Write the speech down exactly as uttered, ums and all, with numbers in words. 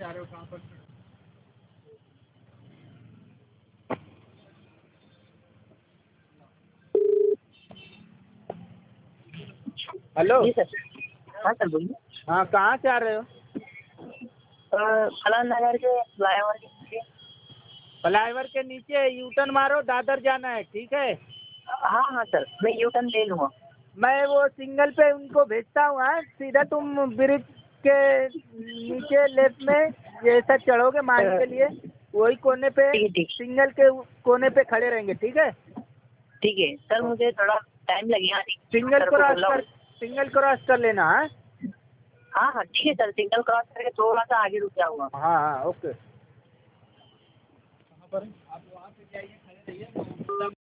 रहे हो कहाँ पर? हेलो। जी सर। हाँ सर बोलिए। हाँ, कहाँ से आ रहे हो? फलान नगर के फ्लाईओवर के नीचे। फ्लाईओवर के नीचे यू टर्न मारो, दादर जाना है, ठीक है? हाँ हाँ सर, मैं यू टर्न ले लूँगा। मैं वो सिग्नल पे उनको भेजता हूँ। हाँ, सीधा तुम ब्रिज के नीचे लेफ्ट में जैसा चढ़ोगे माइल के लिए, वही कोने पे ठीक है ठीक सिग्नल के कोने पे खड़े रहेंगे, ठीक है? ठीक है सर, मुझे थोड़ा टाइम लगेगा। सिग्नल सर को क्रॉस बोला कर हूँ। सिग्नल क्रॉस कर लेना। हाँ हाँ हाँ ठीक है सर, सिग्नल क्रॉस करके थोड़ा सा आगे रुक जाऊँगा। हाँ हाँ, ओके। कहाँ पर? आप वहाँ पे जाइए, खड़े रहिए।